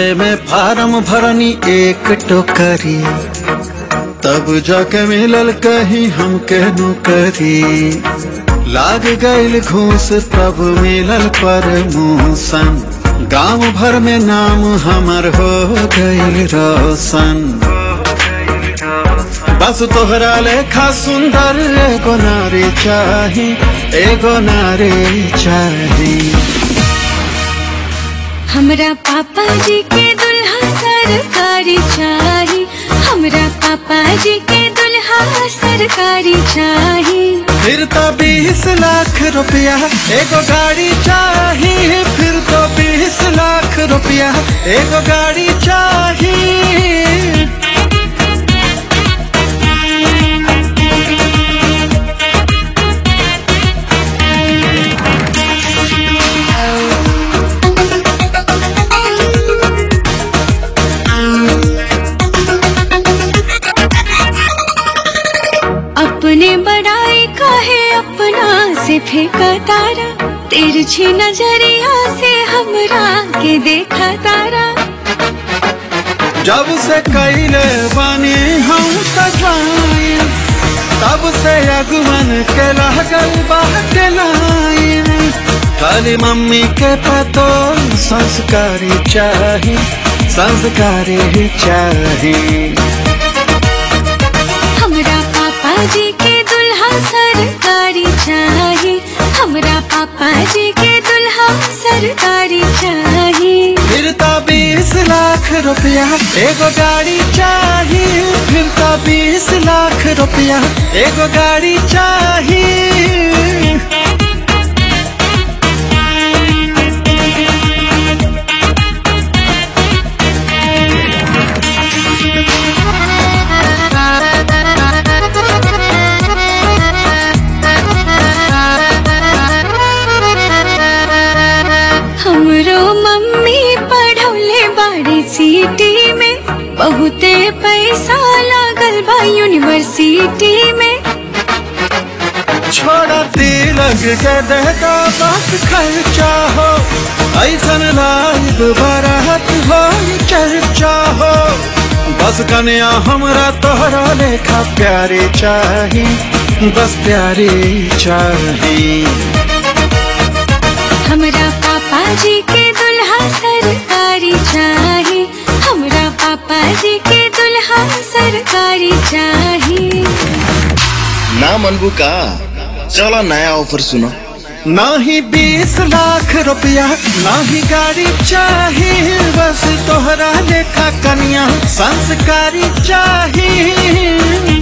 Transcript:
बजे में फार्म भरनी एक टोकरी, तब जाके मिलल कहीं हमके नौकरी। लाग गईल घूस तब मिलल प्रमोशन, गांव भर में नाम हमर हो गईल रोशन। बस तोहरा लेखा सुंदर एगो नारी चाही, एगो नारी चाही। हमरा पापा जी के दुल्हा सरकारी चाही, हमरा पापा जी के दुल्हा सरकारी चाही। फिर तो 20 लाख रुपया एगो गाड़ी चाही, फिर तो 20 लाख रुपया एगो गाड़ी चाही। अपने बड़ाई काहे अपना से फेंका तारा, तिरछी नजरिया से हमरा के देखा तारा। जब से कैले बानी हम तजाइन, तब से अगुवन के लागल बाटे लाइन। खाली मम्मी के पतो संस्कारी चाही, संस्कारी चाही। हमरा पापा जी के दुल्हा सरकारी चाही, हमरा पापा जी के दुल्हा सरकारी चाही। फिर तो 20 लाख रुपया एगो गाड़ी चाही, फिर तो 20 लाख रुपया एगो गाड़ी चाही। हमरो मम्मी पढ़ौले बाड़ी सिटी में, बहुते पैसा लागल बा यूनिवर्सिटी में। छोड़ा तिलक के देगा बस खर्चा हो, ऐसन लाइब बारात हो चर्चा हो। बस कन्या हमरा तोहरा लेखा प्यारे चाही, बस प्यारे चाही। हमरा पापा जी के दुल्हा सरकारी चाही, हमरा पापा जी के दुल्हा सरकारी चाही। ना मनबू का, चलो नया ऑफर सुनो। नाही 20 लाख रुपया नाही गाड़ी चाही, बस तोहरा लेखा कन्या संस्कारी चाही।